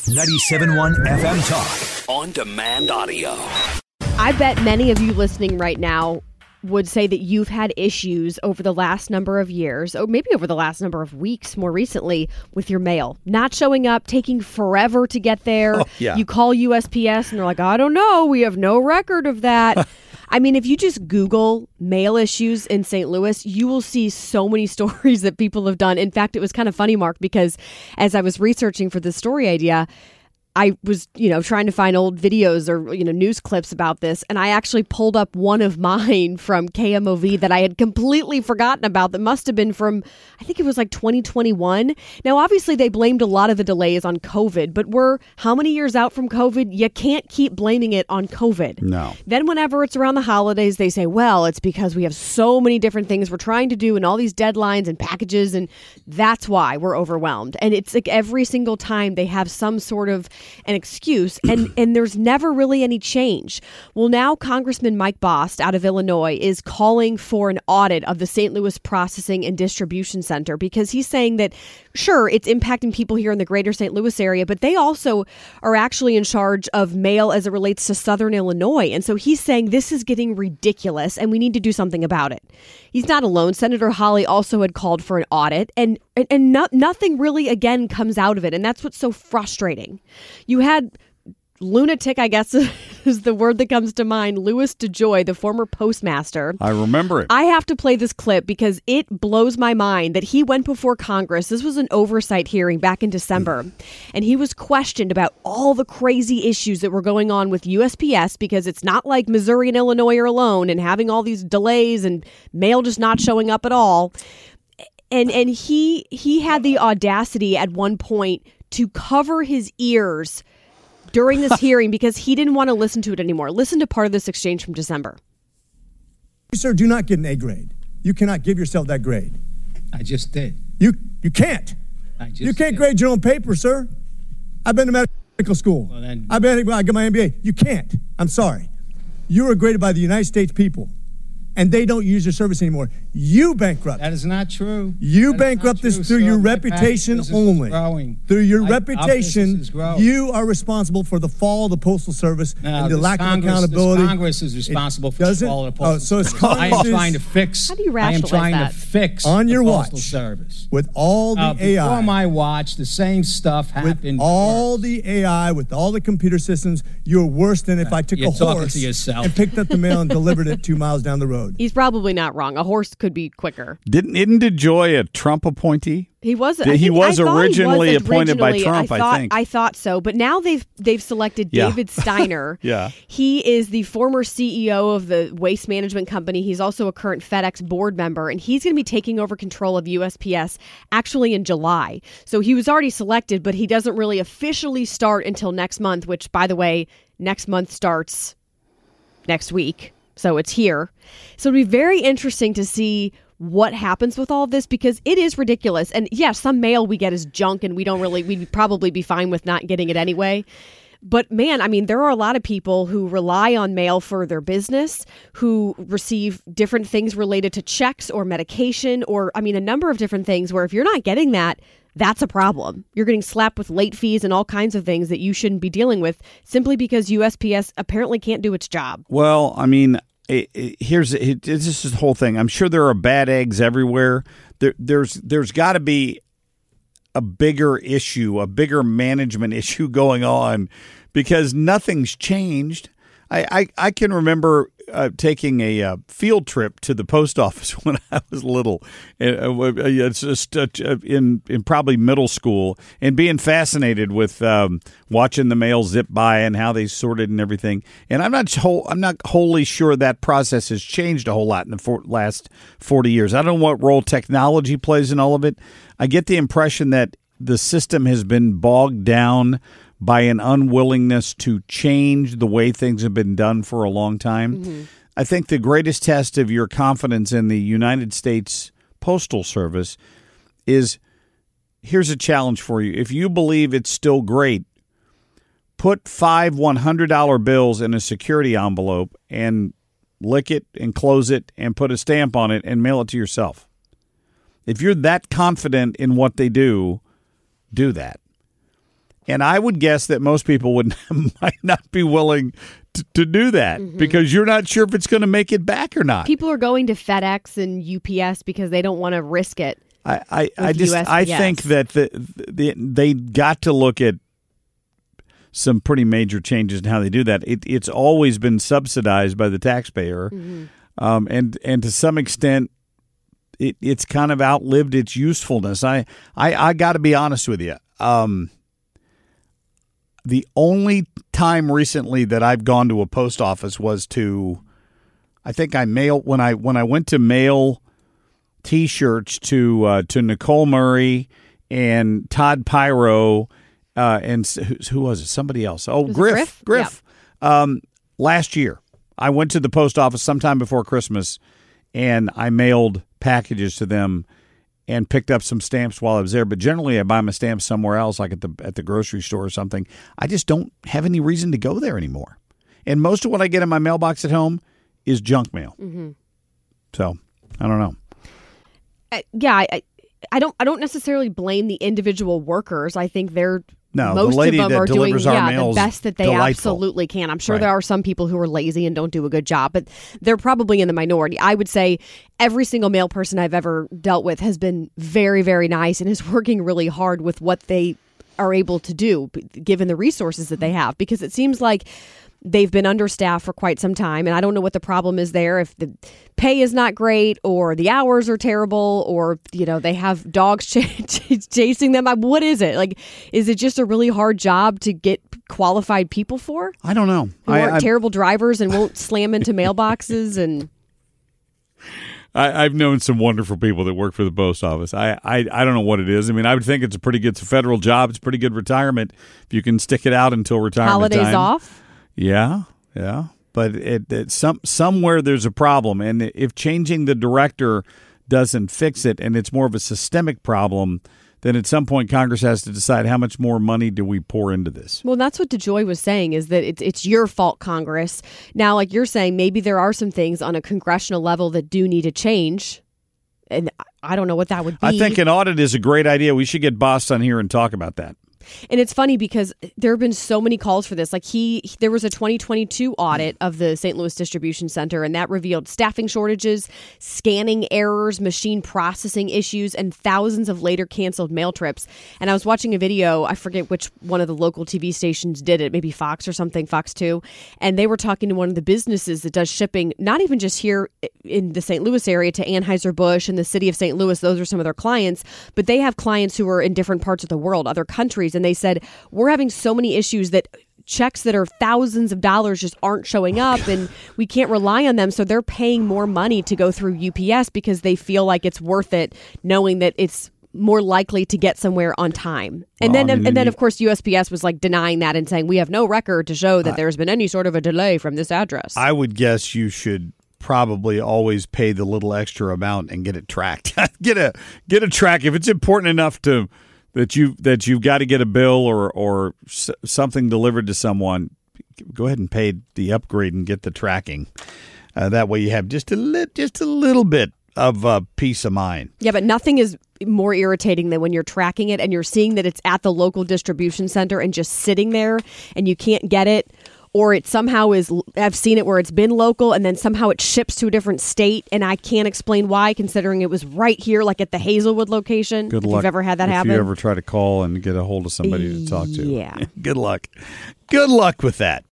97.1 FM Talk. On demand audio. I bet many of you listening right now would say that you've had issues over the last number of years, or maybe over the last number of weeks more recently, with your mail. Not showing up, taking forever to get there. Oh, yeah. You call USPS and they're like, I don't know, we have no record of that. I mean, if you just Google mail issues in St. Louis, you will see so many stories that people have done. In fact, it was kind of funny, Mark, because as I was researching for this story idea, I was, trying to find old videos or, news clips about this. And I actually pulled up one of mine from KMOV that I had completely forgotten about that must have been from, I think it was like 2021. Now, obviously, they blamed a lot of the delays on COVID, but we're how many years out from COVID? You can't keep blaming it on COVID. No. Then whenever it's around the holidays, they say, well, it's because we have so many different things we're trying to do and all these deadlines and packages. And that's why we're overwhelmed. And it's like every single time they have some sort of an excuse, and there's never really any change. Well, now Congressman Mike Bost out of Illinois is calling for an audit of the St. Louis Processing and Distribution Center because he's saying that, sure, it's impacting people here in the greater St. Louis area, but they also are actually in charge of mail as it relates to Southern Illinois. And so he's saying this is getting ridiculous and we need to do something about it. He's not alone. Senator Hawley also had called for an audit, and nothing really, again, comes out of it. And that's what's so frustrating. You had lunatic, I guess is the word that comes to mind, Louis DeJoy, the former postmaster. I remember it. I have to play this clip because it blows my mind that he went before Congress. This was an oversight hearing back in December, and he was questioned about all the crazy issues that were going on with USPS because it's not like Missouri and Illinois are alone and having all these delays and mail just not showing up at all. And he had the audacity at one point to cover his ears during this hearing because he didn't want to listen to it anymore. Listen to part of this exchange from December. You, sir, do not get an A grade. You cannot give yourself that grade. I just did. You can't. You can't did. grade your own paper, sir. I've been to medical school. Well, then, I got my MBA. You can't. I'm sorry. You are graded by the United States people, and they don't use your service anymore. You bankrupt. that is not true. You bankrupt this through your reputation only. Through your reputation, you are responsible for the fall of the Postal Service and the lack of accountability. Congress is responsible for the fall of the Postal so it's Service. I am trying to fix. How do you I am rationalize trying that? to fix on your the watch Postal Service. with all the AI. Before my watch, the same stuff happened. With all the AI, with all the computer systems, you're worse than if I took You're a talking horse to yourself. and picked up the mail and delivered it 2 miles down the road. He's probably not wrong. A horse could be quicker. Isn't DeJoy a Trump appointee? He was. He was originally appointed by Trump, I think. I thought so, but now they've selected Yeah. David Steiner. Yeah. He is the former CEO of the waste management company. He's also a current FedEx board member, and he's going to be taking over control of USPS actually in July. So he was already selected, but he doesn't really officially start until next month, which, by the way, next month starts next week. So it's here. So it'll be very interesting to see what happens with all of this because it is ridiculous. And yeah, some mail we get is junk and we'd probably be fine with not getting it anyway. But man, I mean, there are a lot of people who rely on mail for their business, who receive different things related to checks or medication or, I mean, a number of different things where if you're not getting that, that's a problem. You're getting slapped with late fees and all kinds of things that you shouldn't be dealing with simply because USPS apparently can't do its job. Well, I mean, this is the whole thing. I'm sure there are bad eggs everywhere. There's got to be a bigger issue, a bigger management issue going on because nothing's changed. I can remember taking a field trip to the post office when I was little. It's just in probably middle school and being fascinated with watching the mail zip by and how they sorted and everything. And I'm not wholly sure that process has changed a whole lot in the last 40 years. I don't know what role technology plays in all of it. I get the impression that the system has been bogged down by an unwillingness to change the way things have been done for a long time. Mm-hmm. I think the greatest test of your confidence in the United States Postal Service is, here's a challenge for you. If you believe it's still great, put 5 $100 bills in a security envelope and lick it and close it and put a stamp on it and mail it to yourself. If you're that confident in what they do, do that. And I would guess that most people might not be willing to do that because you're not sure if it's going to make it back or not. People are going to FedEx and UPS because they don't want to risk it. I think that they got to look at some pretty major changes in how they do that. It's always been subsidized by the taxpayer, and to some extent, it's kind of outlived its usefulness. I got to be honest with you. The only time recently that I've gone to a post office was I think I mailed when I went to mail T-shirts to Nicole Murray and Todd Pyro and who was it? Somebody else. Oh, Griff. Yep. Last year, I went to the post office sometime before Christmas, and I mailed packages to them and picked up some stamps while I was there. But generally, I buy my stamps somewhere else, like at the grocery store or something. I just don't have any reason to go there anymore. And most of what I get in my mailbox at home is junk mail. So I don't know. I don't necessarily blame the individual workers. I think they're the most lady of them that are doing delivers our mail the best that they delightful. Absolutely can. I'm sure Right. there are some people who are lazy and don't do a good job, but they're probably in the minority. I would say every single mail person I've ever dealt with has been very, very nice and is working really hard with what they are able to do, given the resources that they have, because it seems like they've been understaffed for quite some time, and I don't know what the problem is there. If the pay is not great, or the hours are terrible, or they have dogs chasing them. What is it? Like, is it just a really hard job to get qualified people for? I don't know. Who aren't terrible drivers and won't slam into mailboxes and. I've known some wonderful people that work for the post office. I don't know what it is. I mean, I would think it's a federal job. It's a pretty good retirement if you can stick it out until retirement holidays time. Off. Yeah. But somewhere there's a problem, and if changing the director doesn't fix it, and it's more of a systemic problem, then at some point Congress has to decide how much more money do we pour into this. Well, that's what DeJoy was saying, is that it's your fault, Congress. Now, like you're saying, maybe there are some things on a congressional level that do need to change, and I don't know what that would be. I think an audit is a great idea. We should get Boss on here and talk about that. And it's funny because there have been so many calls for this. Like there was a 2022 audit of the St. Louis Distribution Center, and that revealed staffing shortages, scanning errors, machine processing issues, and thousands of later canceled mail trips. And I was watching a video, I forget which one of the local TV stations did it, maybe Fox or something, Fox 2. And they were talking to one of the businesses that does shipping, not even just here in the St. Louis area, to Anheuser-Busch and the city of St. Louis. Those are some of their clients, but they have clients who are in different parts of the world, other countries. And they said, we're having so many issues that checks that are thousands of dollars just aren't showing up, and we can't rely on them. So they're paying more money to go through UPS because they feel like it's worth it, knowing that it's more likely to get somewhere on time. And then of course, USPS was like denying that and saying, we have no record to show that there's been any sort of a delay from this address. I would guess you should probably always pay the little extra amount and get it tracked. get a track if it's important enough to that you've got to get a bill or something delivered to someone. Go ahead and pay the upgrade and get the tracking. That way you have just a little bit of peace of mind. Yeah, but nothing is more irritating than when you're tracking it and you're seeing that it's at the local distribution center and just sitting there and you can't get it. Or it somehow is, I've seen it where it's been local and then somehow it ships to a different state, and I can't explain why, considering it was right here, like at the Hazelwood location. Good luck. If you've ever had that happen. If you ever try to call and get a hold of somebody to talk to. Yeah. Good luck. Good luck with that.